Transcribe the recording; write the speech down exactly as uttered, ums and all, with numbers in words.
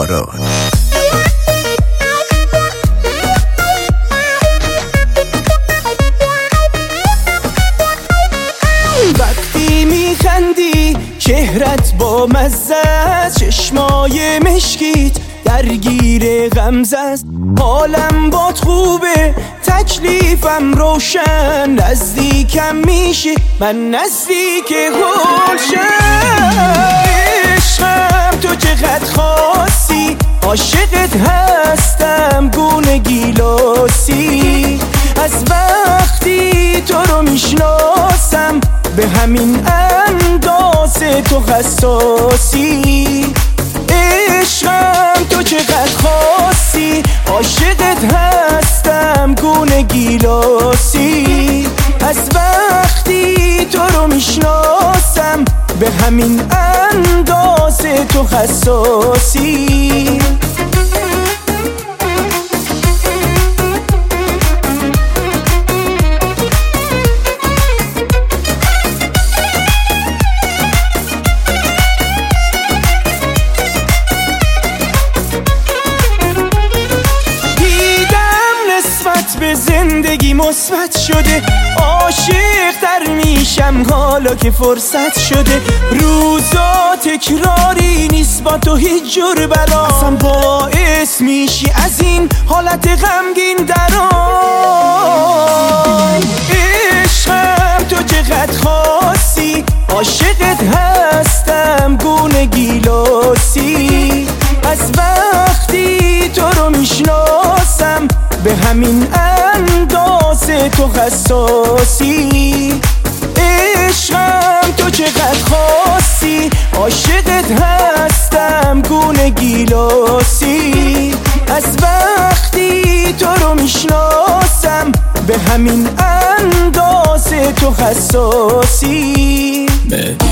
باران. وقتی میخندی چهرت با مزه، چشمای مشکیت درگیر غمزه است. حالم باد خوبه تکلیفم روشن، نزدیکم میشی من نزدیک گلشن. عشقم تو چقدر خاصی، عاشقت هستم گونه گیلاسی. از وقتی تو رو میشناسم به همین اندازه تو حساسی. عشقم تو چقدر خاصی، عاشقت هستم گونه گیلاسی. از وقتی تو رو میشناسم به همین اندازه تو حساسی. به زندگی مثبت شده، عاشق تر میشم حالا که فرصت شده. روزا تکراری نیست با تو هیچ جور بلا، اصلا باعث میشی از این حالت غمگین درام. عشقم تو چقدر خاصی، عاشقت هستم گونه گیلاسی. از وقتی تو رو میشناسم به همین اندازه تو حساسی. عشقم تو چقدر خاصی، عاشقت هستم گونه گیلاسی. از وقتی تو رو میشناسم به همین اندازه تو حساسی.